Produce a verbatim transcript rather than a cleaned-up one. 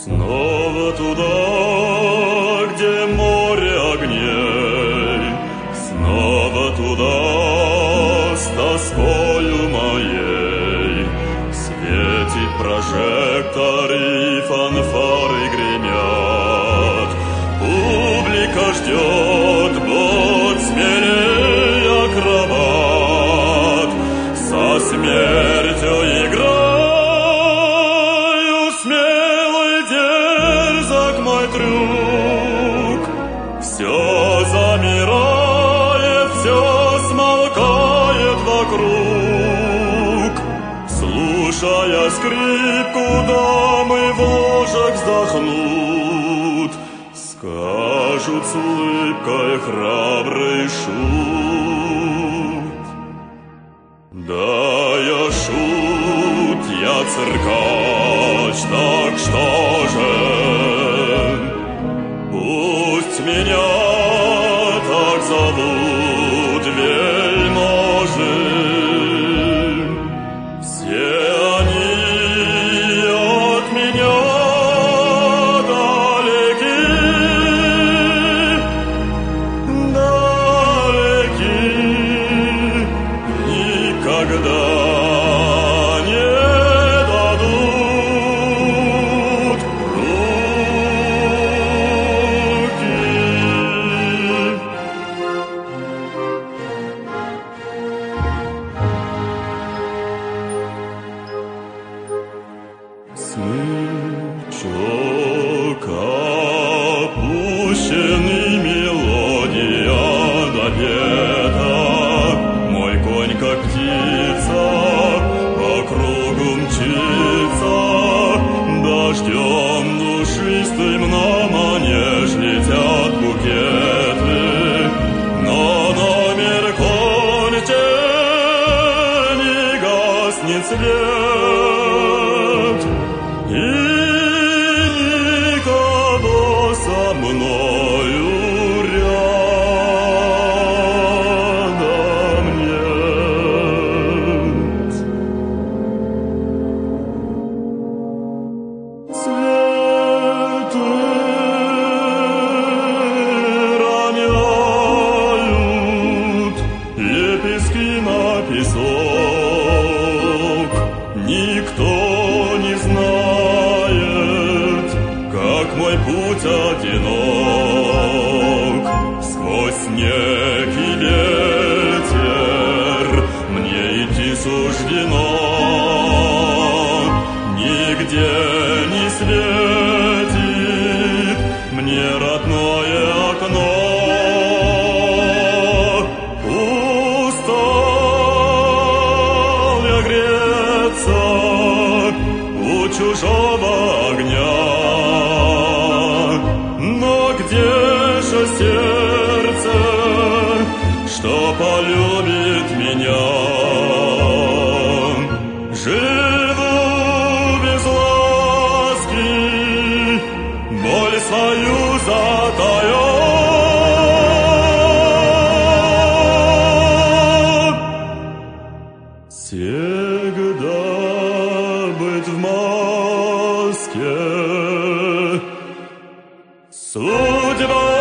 Снова туда, где море огней, снова туда с тоскою моей. Светит прожектор и фанфары гремят. Публика ждет, бот смелее акробат. Со смертью играю, смелый дерзок мой трюк. Все замирает, все смолкает вокруг. Слушая скрипку, дамы в ложах вздохнут. Скажут с улыбкой храбрый шут. Да, я шут, я циркач, так что же? Пусть меня так зовут вельможи. Все они от меня далеки, далеки, никогда не дадут руки. Смычок опущенный, мелодия допета. Мой конь, как птица, по кругу мчится. Дождем душистым на манеж летят букеты. Но номер кончен, не гаснет свет. И никого со мною рядом нет. Цветы роняют лепестки на песок. Никто не знает, как мой путь одинок. Сквозь снег и ветер мне идти суждено. Нигде не светит мне родное окно. Устал я греться у чужого огня. Но где же сердце, что полюбит меня? Живу без ласки, боль свою затаю. Всегда быть в маске. Судьба